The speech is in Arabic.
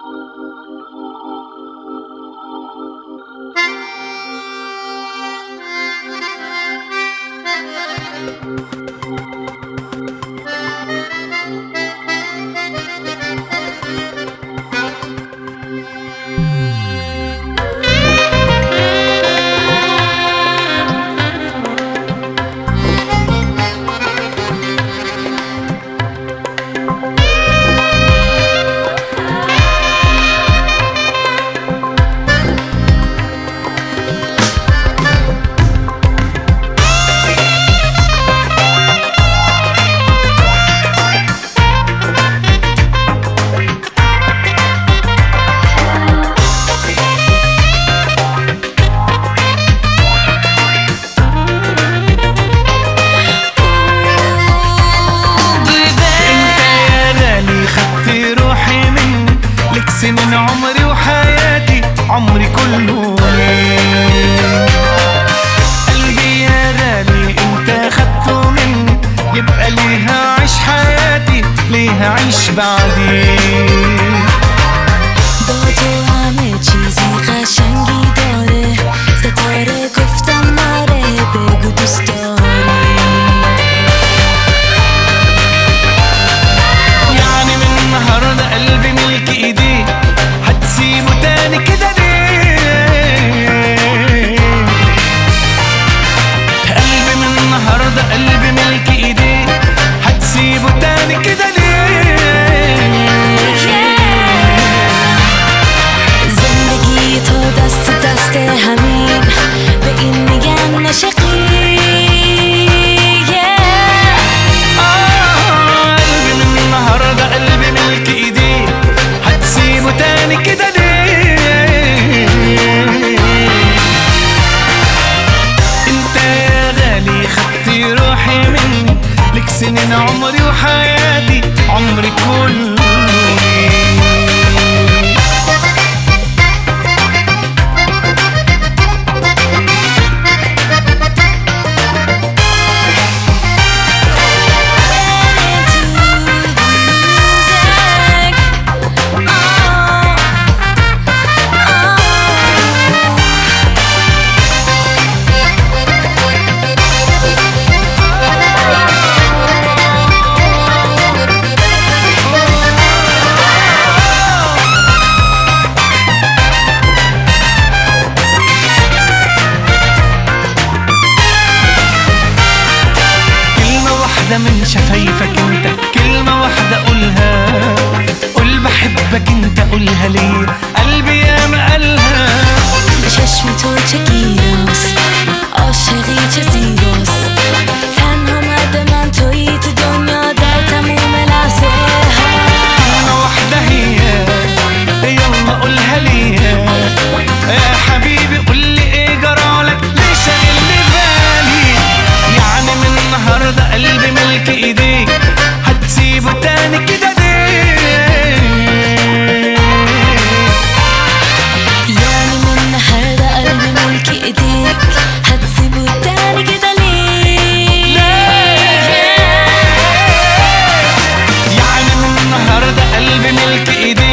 سنين عمري وحياتي عمري كله قلبي يا غالي انت خدته مني، يبقى ليها عيش حياتي ليها عيش بعدي. با تو همه چیزی قشنگی داره، ستاره گفتم آره بگو دوست داری. يعني من النهارده قلبي ملك ايدي، هتسيبه تاني كده ليه؟ قلبي من النهارده قلبي ملك ايدي، هتسيبه تاني كده ليه؟ زندگی تو دست دست همین به این میگن عاشقی. قلبي من النهارده قلبي ملك ايدي، هتسيبه تاني كده ليه؟ انت يا غالي خدتي روحي مني، لك سنين عمري وحياتي عمري كله. من شفايفك انت كلمة واحدة قولها، قول بحبك انت قولها ليه، قلبي يا ما قالها. چشم تو چه گیراست، عاشقی چه زیباست، تنها مرد من تویی تو دنیا در تموم لحظه ها. كلمة واحدة هي يلا قولها ليا يا حبيبي، قولي ايه جرالك ليه شاغلني بالي؟ يعني من النهارده قلبي ملك ايديك، هتسيبه تاني كده ليه؟ يعني من النهارده قلبي ملك ايديك، هتسيبه تاني كده ليه؟ يعني من النهارده قلبي ملك ايديك،